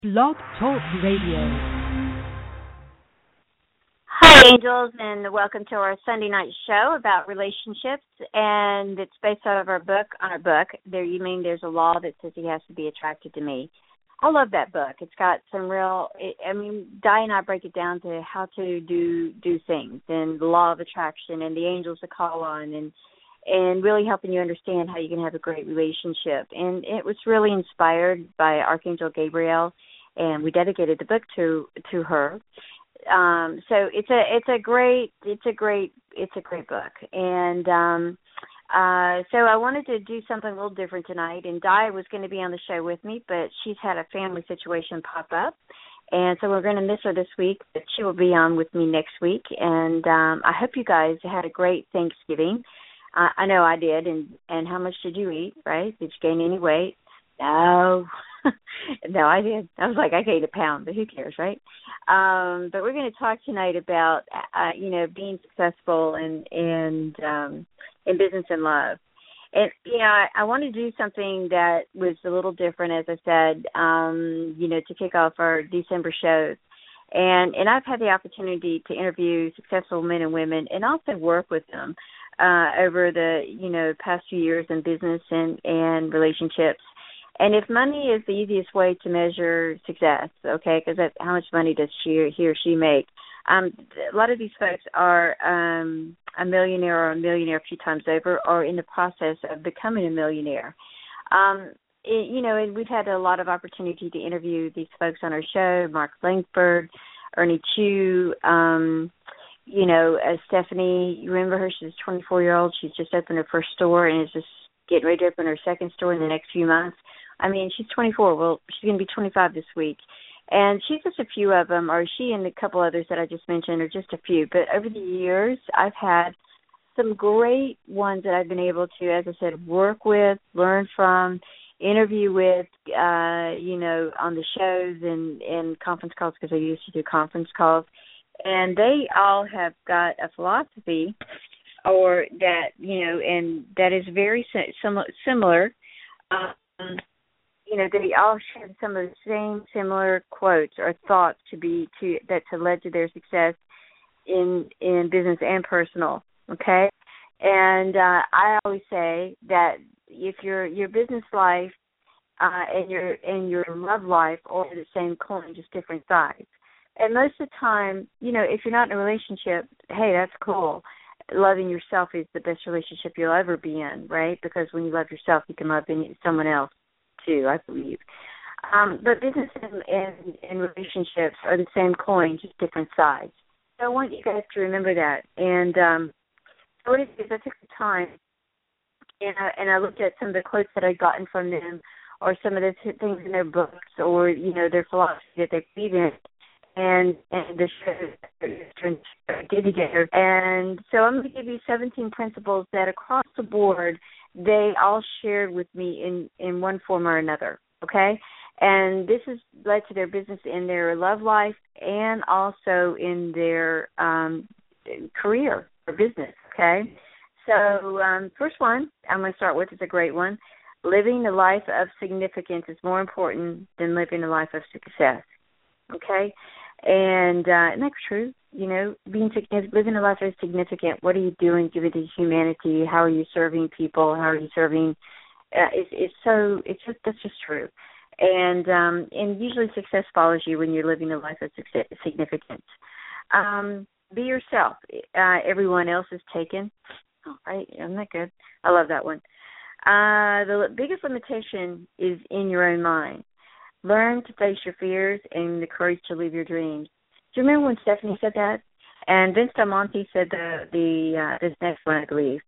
Blog Talk Radio. Hi, angels, and welcome to our Sunday night show about relationships. And it's based out of our book. There, you mean there's a law that says he has to be attracted to me. I love that book. It's got some real. Di and I break it down to how to do things, and the law of attraction, and the angels to call on, and really helping you understand how you can have a great relationship. And it was really inspired by Archangel Gabriel, and we dedicated the book to her. So it's a great book, and so I wanted to do something a little different tonight. And Di was going to be on the show with me, but she's had a family situation pop up, and so we're going to miss her this week. But she will be on with me next week, and I hope you guys had a great Thanksgiving. I know I did. And how much did you eat? Right? Did you gain any weight? No. No, I did. I was like, I gained a pound, but who cares, right? But we're going to talk tonight about, being successful in business and love. And, I want to do something that was a little different, as I said, to kick off our December shows. And I've had the opportunity to interview successful men and women and also work with them over the, past few years in business and relationships. And if money is the easiest way to measure success, okay, because how much money does he or she make? A lot of these folks are a millionaire or a millionaire a few times over, or in the process of becoming a millionaire. And we've had a lot of opportunity to interview these folks on our show: Mark Langford, Ernie Chu, Stephanie. You remember her? She's a 24-year-old. She's just opened her first store and is just getting ready to open her second store in the next few months. I mean, she's 24. Well, she's going to be 25 this week. And she's just a few of them, or she and a couple others that I just mentioned are just a few. But over the years, I've had some great ones that I've been able to, as I said, work with, learn from, interview with, on the shows and conference calls, because I used to do conference calls. And they all have got a philosophy or that, and that is very similar. They all share some of the same similar quotes or thoughts that led to their success in business and personal. Okay, and I always say that if your business life and your love life are the same coin, just different sides. And most of the time, if you're not in a relationship, hey, that's cool. Loving yourself is the best relationship you'll ever be in, right? Because when you love yourself, you can love someone else too, I believe. But business and relationships are the same coin, just different sides. So I want you guys to remember that. And so what it is, I took the time and I looked at some of the quotes that I'd gotten from them, or some of the things in their books, or their philosophy that they believe in, and the show did together. And so I'm going to give you 17 principles that across the board they all shared with me in one form or another, okay? And this has led to their business in their love life and also in their career or business, okay? So first one I'm going to start with is a great one. Living the life of significance is more important than living a life of success, okay? And that's true. Living a life that is significant. What are you doing, giving to humanity? How are you serving people? How are you serving? That's just true. And usually success follows you when you're living a life of significance. Be yourself. Everyone else is taken. All right, isn't that good? I love that one. The biggest limitation is in your own mind. Learn to face your fears and the courage to live your dreams. Do you remember when Stephanie said that? And Vince Del Monte said this next one, I believe.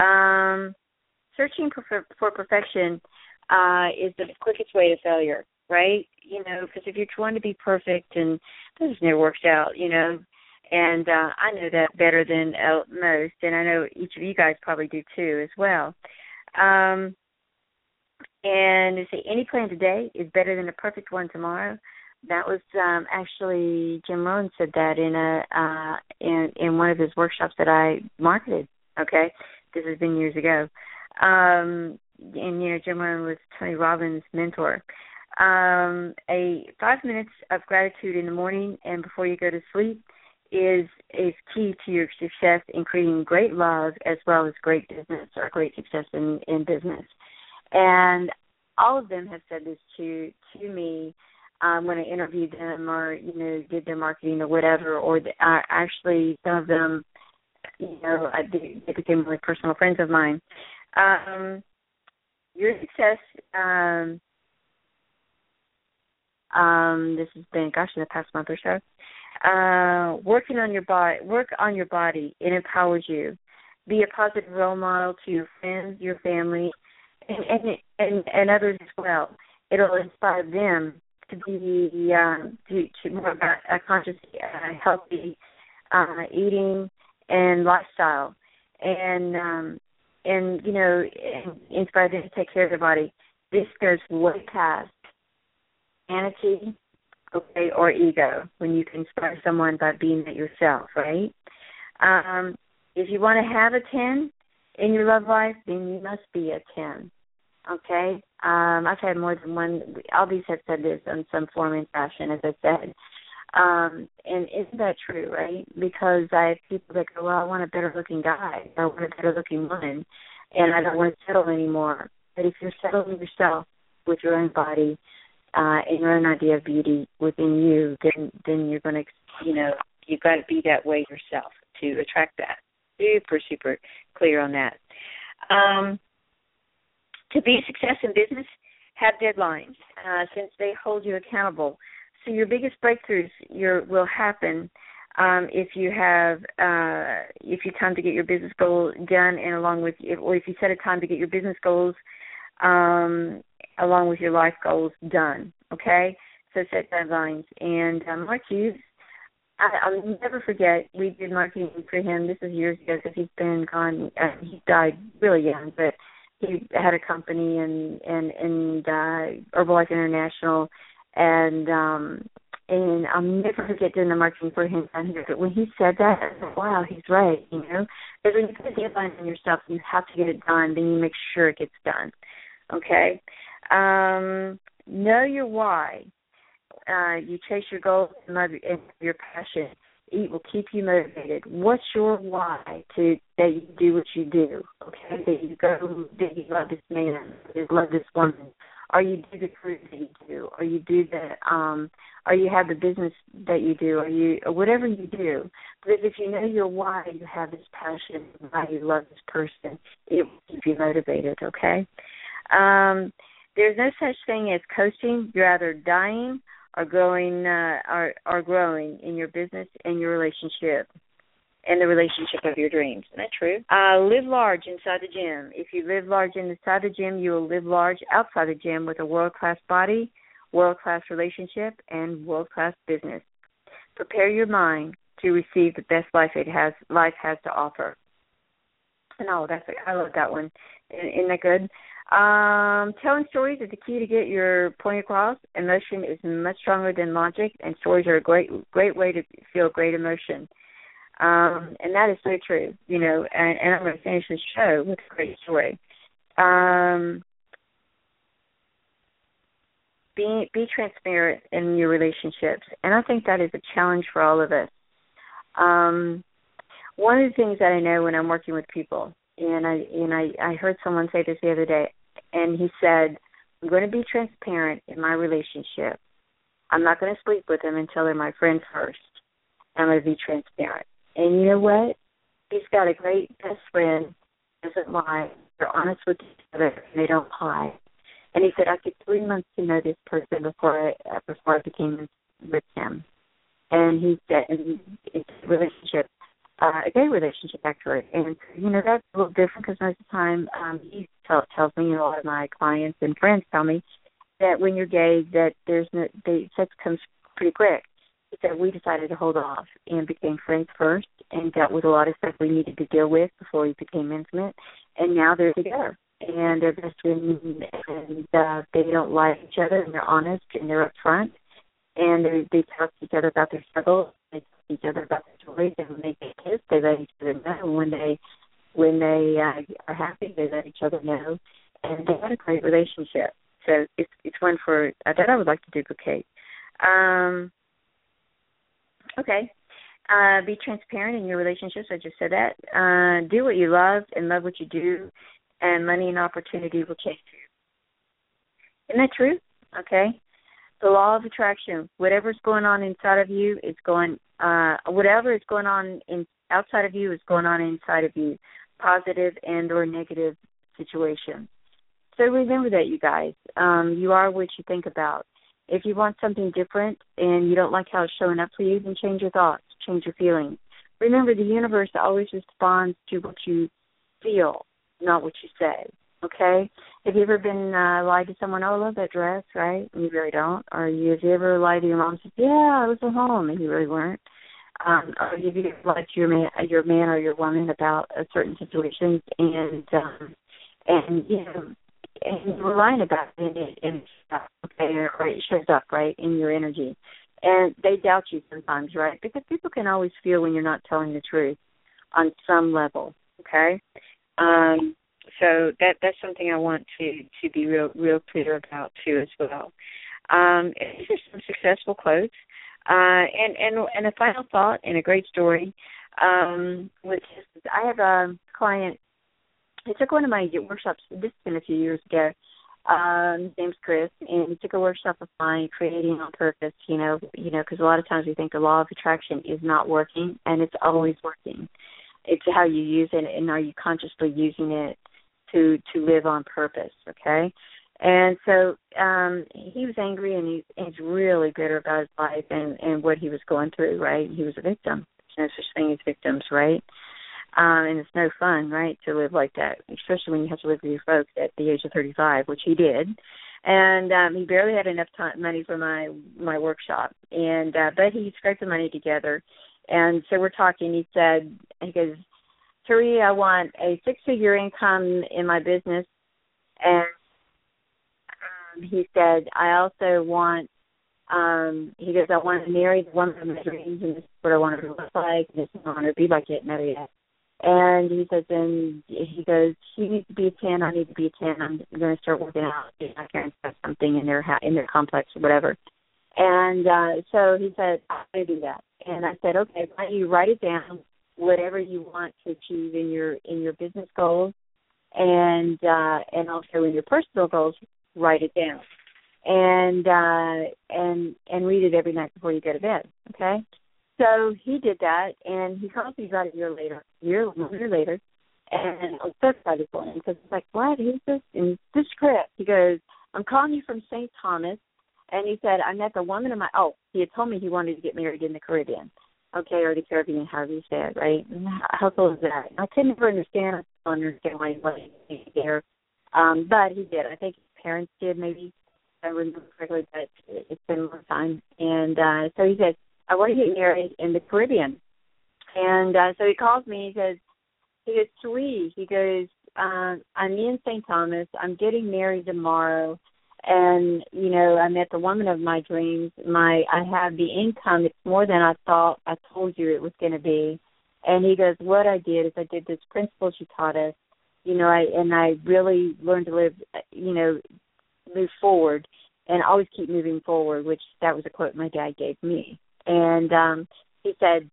Searching for perfection is the quickest way to failure, right? Because if you're trying to be perfect, and this never works out, and I know that better than most, and I know each of you guys probably do too as well. And they say any plan today is better than a perfect one tomorrow. That was actually Jim Rohn said that in one of his workshops that I marketed. Okay, this has been years ago. And Jim Rohn was Tony Robbins' mentor. A 5 minutes of gratitude in the morning and before you go to sleep is key to your success in creating great love as well as great business or great success in business. And all of them have said this to me when I interviewed them or, did their marketing or whatever, or actually some of them, they became really personal friends of mine. Your success, this has been, in the past month or so, work on your body. It empowers you. Be a positive role model to your friends, your family, and others as well. It'll inspire them to be to more about a conscious, healthy eating and lifestyle, and inspire them to take care of their body. This goes way past vanity, or ego. When you can inspire someone by being that yourself, right? If you want to have a 10 in your love life, then you must be a 10. Okay? I've had more than one. All these have said this in some form and fashion, as I said. And isn't that true, right? Because I have people that go, well, I want a better-looking guy. I want a better-looking woman, and I don't want to settle anymore. But if you're settling yourself with your own body and your own idea of beauty within you, then you're going to, you've got to be that way yourself to attract that. Super, super clear on that. To be a success in business, have deadlines since they hold you accountable. So your biggest breakthroughs will happen if you time to get your business goal done, and along with, or if you set a time to get your business goals along with your life goals done. Okay, so set deadlines. And Mark Hughes, I'll never forget. We did marketing for him. This is years ago because he's been gone. He died really young, but he had a company and Herbalife International. And I'll never forget doing the marketing for him down here. But when he said that, I said, wow, he's right, Because when you put a deadline on yourself, you have to get it done, then you make sure it gets done, okay? Know your why. You chase your goals and love your passion. It will keep you motivated. What's your why that you do what you do, okay? That you love this man, that you love this woman, or you do the career that you do, or you do or you have the business that you do, or whatever you do. Because if you know your why, you have this passion, why you love this person, it will keep you motivated, okay? There's no such thing as coasting. You're either dying or growing, growing in your business and your relationship, and the relationship of your dreams. Isn't that true? Live large inside the gym. If you live large inside the gym, you will live large outside the gym with a world-class body, world-class relationship, and world-class business. Prepare your mind to receive the best life life has to offer. And I love that one. Isn't that good? Telling stories is the key to get your point across. Emotion is much stronger than logic, and stories are a great way to feel great emotion. And that is so true, and I'm going to finish this show with a great story. Be transparent in your relationships, and I think that is a challenge for all of us. One of the things that I know when I'm working with people, and I heard someone say this the other day, and he said, I'm going to be transparent in my relationship. I'm not going to sleep with them until they're my friend first. I'm going to be transparent. And you know what? He's got a great best friend, doesn't lie. They're honest with each other, and they don't lie. And he said, I took 3 months to know this person before I became with him. And he said, it's a relationship, a gay relationship, actually. And, that's a little different because most of the time he tells me, a lot of my clients and friends tell me that when you're gay, that sex comes pretty quick. He said, we decided to hold off and became friends first and dealt with a lot of stuff we needed to deal with before we became intimate. And now they're together. And they're best friends, and they don't lie to each other, and they're honest, and they're upfront. And they talk to each other about their struggles. They talk to each other about their joys. And when they get kissed, they let each other know. When they are happy, they let each other know. And they had a great relationship. So it's one for that I would like to duplicate. Okay. Be transparent in your relationships. I just said that. Do what you love and love what you do, and money and opportunity will chase you. Isn't that true? Okay. The law of attraction. Whatever's going on inside of you is going. Whatever is going on outside of you is going on inside of you, positive and or negative situations. So remember that, you guys. You are what you think about. If you want something different and you don't like how it's showing up for you, then change your thoughts, change your feelings. Remember, the universe always responds to what you feel, not what you say, okay? Have you ever been lied to someone, oh, I love that dress, right? And you really don't. Or have you ever lied to your mom and said, yeah, I was at home, and you really weren't? Or have you ever lied to your man or your woman about a certain situation and you know, and you were lying about it, and it's okay, or it shows up, right, in your energy. And they doubt you sometimes, right, because people can always feel when you're not telling the truth on some level, okay? So that's something I want to be real clear about, too, as well. These are some successful quotes. And a final thought and a great story, which is I have a client. He took one of my workshops. This has been a few years ago. His name's Chris, and he took a workshop of mine, creating on purpose. You know, because a lot of times we think the law of attraction is not working, and it's always working. It's how you use it, and are you consciously using it to live on purpose? Okay. And so he was angry, and he's really bitter about his life and what he was going through. Right? He was a victim. There's no such thing as victims, right? And it's no fun, right, to live like that, especially when you have to live with your folks at the age of 35, which he did. And he barely had enough money for my workshop. And but he scraped the money together. And so we're talking. He goes, Therese, I want a 6-figure income in my business. And he said, I also want, he goes, I want to marry the woman of my dreams, and this is what I want her to look like, and this is what I want her to be like, yet never yet. And he says, and he goes, she needs to be a 10, I need to be a 10. I'm going to start working out. My parents have something in their complex or whatever. And so he said, I'm going to do that. And I said, okay, why don't you write it down, whatever you want to achieve in your business goals, and also in your personal goals, write it down. And read it every night before you go to bed, okay? So he did that, and he called me about a year later, and I was so excited for him because it's like, what? Who's this? And this is Chris. He goes, I'm calling you from St. Thomas, and he said, I met the woman he had told me he wanted to get married in the Caribbean, okay, or the Caribbean, however you say it, right? How cool is that? I couldn't ever understand. I don't understand why he wanted to be there, but he did. I think his parents did, maybe. I remember correctly, but it's been a long time. And so he said, I want to get married in the Caribbean. And so he calls me. He goes, Therese, he goes, I'm in St. Thomas. I'm getting married tomorrow. And, you know, I met the woman of my dreams. I have the income. It's more than I thought I told you it was going to be. And he goes, what I did is I did this principle she taught us, you know, I really learned to live, you know, move forward and always keep moving forward, which that was a quote my dad gave me. And he said,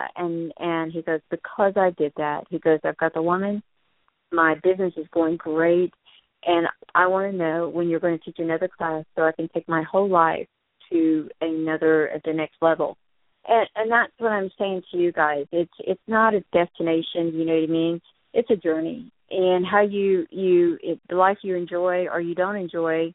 and he goes, because I did that, he goes, I've got the woman, my business is going great, and I want to know when you're going to teach another class so I can take my whole life to the next level. And that's what I'm saying to you guys. It's not a destination, you know what I mean? It's a journey. And how the life you enjoy or you don't enjoy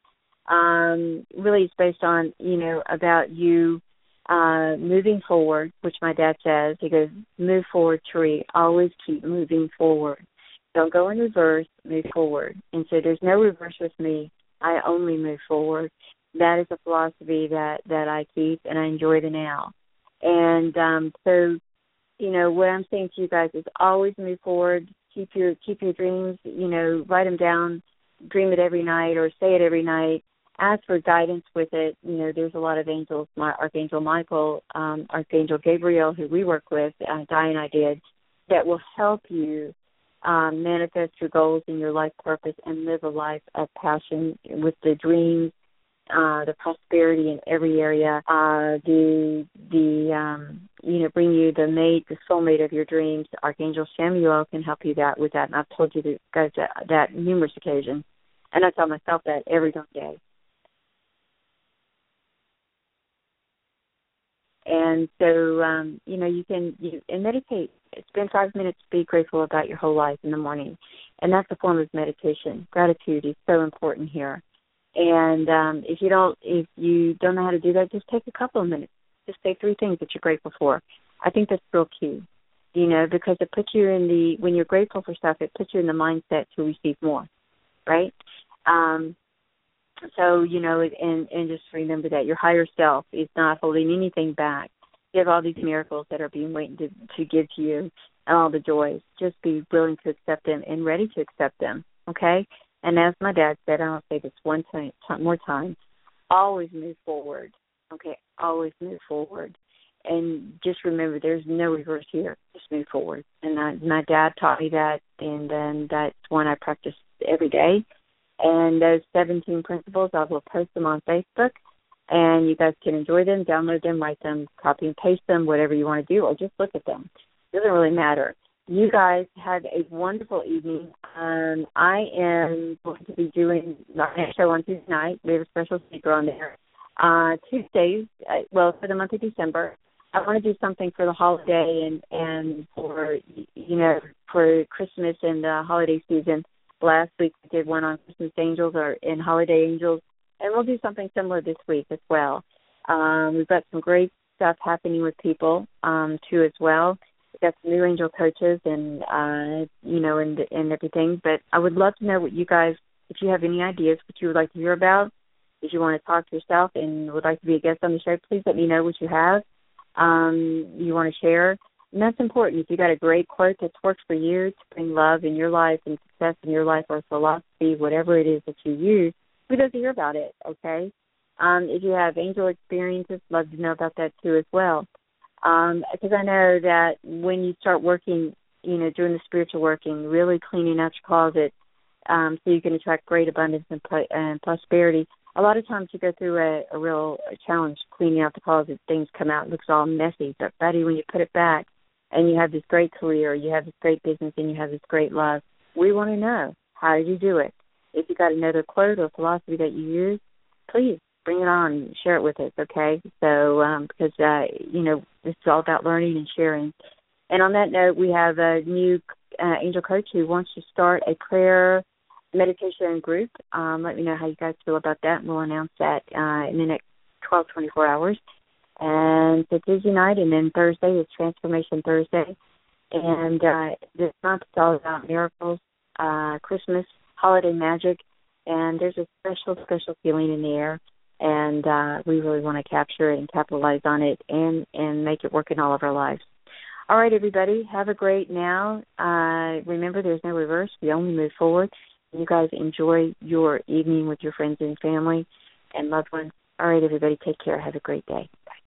really is based on, you know, about you moving forward, which my dad says. He goes, move forward, Therese. Always keep moving forward. Don't go in reverse, move forward. And so there's no reverse with me. I only move forward. That is a philosophy that I keep, and I enjoy the now. And so, you know, what I'm saying to you guys is always move forward. Keep your dreams, you know, write them down, dream it every night or say it every night. Ask for guidance with it. You know, there's a lot of angels, Archangel Michael, Archangel Gabriel, who we work with, Di and I did, that will help you manifest your goals and your life purpose and live a life of passion with the dreams, the prosperity in every area, bring you the mate, the soulmate of your dreams. Archangel Samuel can help you with that, and I've told you guys that numerous occasions, and I tell myself that every day. And so, you can meditate. Spend 5 minutes to be grateful about your whole life in the morning, and that's a form of meditation. Gratitude is so important here. And if you don't know how to do that, just take a couple of minutes. Just say 3 things that you're grateful for. I think that's real key, because it puts you when you're grateful for stuff, it puts you in the mindset to receive more, right? So, and just remember that your higher self is not holding anything back. You have all these miracles that are being waiting to give to you, and all the joys. Just be willing to accept them and ready to accept them, okay? And as my dad said, I'll say this one more time, always move forward, okay? Always move forward. And just remember, there's no reverse here. Just move forward. And my dad taught me that, and then that's one I practice every day. And those 17 principles, I will post them on Facebook, and you guys can enjoy them, download them, write them, copy and paste them, whatever you want to do, or just look at them. It doesn't really matter. You guys have a wonderful evening. I am going to be doing our next show on Tuesday night. We have a special speaker on there. Tuesdays, for the month of December, I want to do something for the holiday and for Christmas and the holiday season. Last week we did one on Christmas angels and holiday angels, and we'll do something similar this week as well. We've got some great stuff happening with people too as well. We've got some new angel coaches and everything. But I would love to know what you guys, if you have any ideas, what you would like to hear about. If you want to talk to yourself and would like to be a guest on the show, please let me know what you have. You want to share. And that's important. If you got a great quote that's worked for you to bring love in your life and success in your life, or philosophy, whatever it is that you use, we'd love to hear about it, okay? If you have angel experiences, love to know about that too as well. Because I know that when you start working, doing the spiritual working, really cleaning out your closet so you can attract great abundance and prosperity, a lot of times you go through a real challenge cleaning out the closet. Things come out, it looks all messy. But, buddy, when you put it back, and you have this great career, you have this great business, and you have this great love, we want to know, how did you do it? If you got another quote or philosophy that you use, please bring it on and share it with us, okay? So, because, this is all about learning and sharing. And on that note, we have a new angel coach who wants to start a prayer meditation group. Let me know how you guys feel about that, and we'll announce that in the next 24 hours. And so Tuesday night, and then Thursday is Transformation Thursday. And this month it's all about miracles, Christmas, holiday magic, and there's a special feeling in the air. And we really want to capture it and capitalize on it and make it work in all of our lives. All right, everybody, have a great now. Remember, there's no reverse. We only move forward. You guys enjoy your evening with your friends and family and loved ones. All right, everybody, take care. Have a great day. Bye.